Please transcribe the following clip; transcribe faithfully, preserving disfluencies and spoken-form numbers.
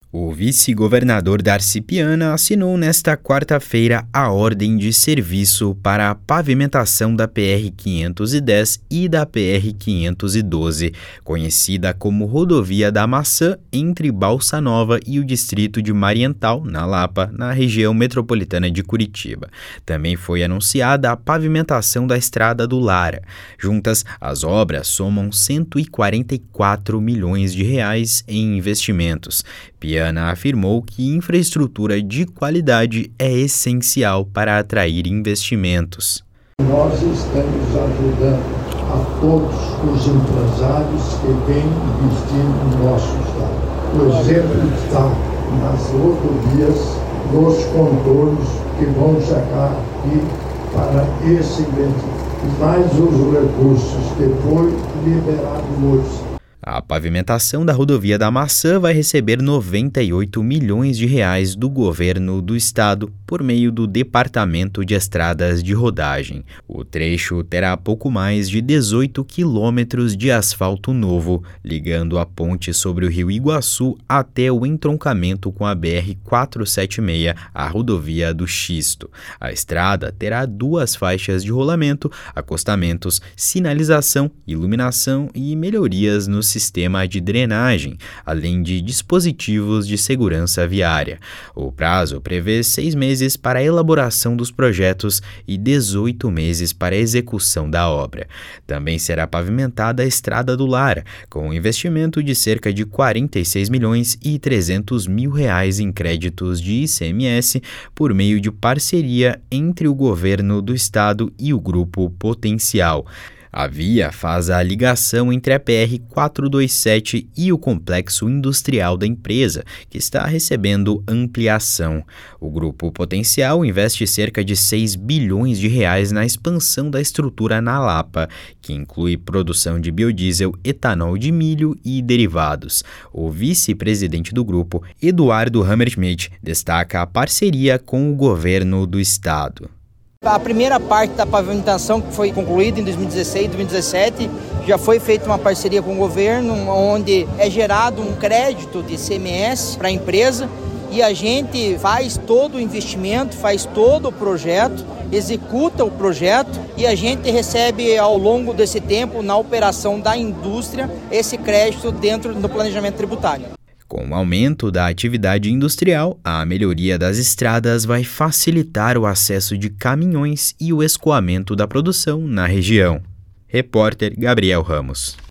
O vice-governador Darcy Piana assinou nesta quarta-feira a ordem de serviço para a pavimentação da P R quinhentos e dez e da P R quinhentos e doze, conhecida como Rodovia da Maçã, entre Balsa Nova e o distrito de Mariental, na Lapa, na região metropolitana de Curitiba. Também foi anunciada a pavimentação da Estrada do Lara. Juntas, as obras somam cento e quarenta e quatro milhões de reais em investimentos. Piana afirmou que infraestrutura de qualidade é essencial para atrair investimentos. Nós estamos ajudando a todos os empresários que vêm investindo no nosso estado. O exemplo está nas rodovias, nos contornos que vão chegar aqui para esse investimento, mais os recursos que foi liberado hoje. A pavimentação da Rodovia da Maçã vai receber noventa e oito milhões de reais do governo do estado por meio do Departamento de Estradas de Rodagem. O trecho terá pouco mais de dezoito quilômetros de asfalto novo, ligando a ponte sobre o Rio Iguaçu até o entroncamento com a B R quatrocentos e setenta e seis, a Rodovia do Xisto. A estrada terá duas faixas de rolamento, acostamentos, sinalização, iluminação e melhorias no sistema de drenagem, além de dispositivos de segurança viária. O prazo prevê seis meses para a elaboração dos projetos e dezoito meses para a execução da obra. Também será pavimentada a Estrada do Lara, com um investimento de cerca de quarenta e seis milhões e trezentos mil reais em créditos de I C M S por meio de parceria entre o governo do estado e o Grupo Potencial. A via faz a ligação entre a P R quatrocentos e vinte e sete e o complexo industrial da empresa, que está recebendo ampliação. O Grupo Potencial investe cerca de seis bilhões de reais na expansão da estrutura na Lapa, que inclui produção de biodiesel, etanol de milho e derivados. O vice-presidente do grupo, Eduardo Hammerschmidt, destaca a parceria com o governo do estado. A primeira parte da pavimentação, que foi concluída em dois mil e dezesseis, dois mil e dezessete, já foi feita uma parceria com o governo, onde é gerado um crédito de I C M S para a empresa e a gente faz todo o investimento, faz todo o projeto, executa o projeto e a gente recebe ao longo desse tempo, na operação da indústria, esse crédito dentro do planejamento tributário. Com o aumento da atividade industrial, a melhoria das estradas vai facilitar o acesso de caminhões e o escoamento da produção na região. Repórter Gabriel Ramos.